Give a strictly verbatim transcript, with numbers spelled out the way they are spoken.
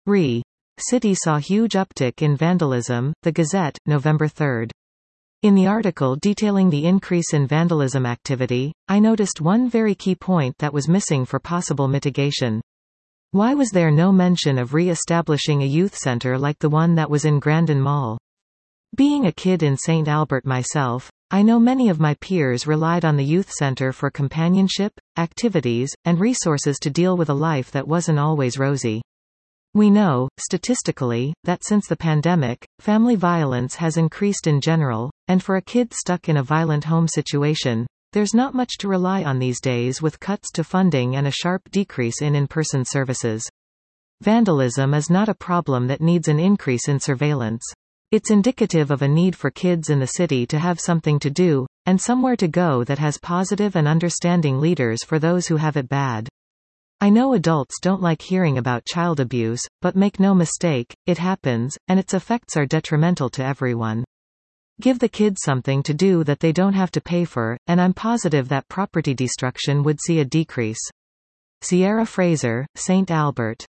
Re. City saw huge uptick in vandalism, The Gazette, November third. In the article detailing the increase in vandalism activity, I noticed one very key point that was missing for possible mitigation. Why was there no mention of re-establishing a youth center like the one that was in Grandin Mall? Being a kid in Saint Albert myself, I know many of my peers relied on the youth center for companionship, activities, and resources to deal with a life that wasn't always rosy. We know, statistically, that since the pandemic, family violence has increased in general, and for a kid stuck in a violent home situation, there's not much to rely on these days with cuts to funding and a sharp decrease in in-person services. Vandalism is not a problem that needs an increase in surveillance. It's indicative of a need for kids in the city to have something to do, and somewhere to go that has positive and understanding leaders for those who have it bad. I know adults don't like hearing about child abuse, but make no mistake, it happens, and its effects are detrimental to everyone. Give the kids something to do that they don't have to pay for, and I'm positive that property destruction would see a decrease. Sierra Fraser, Saint Albert.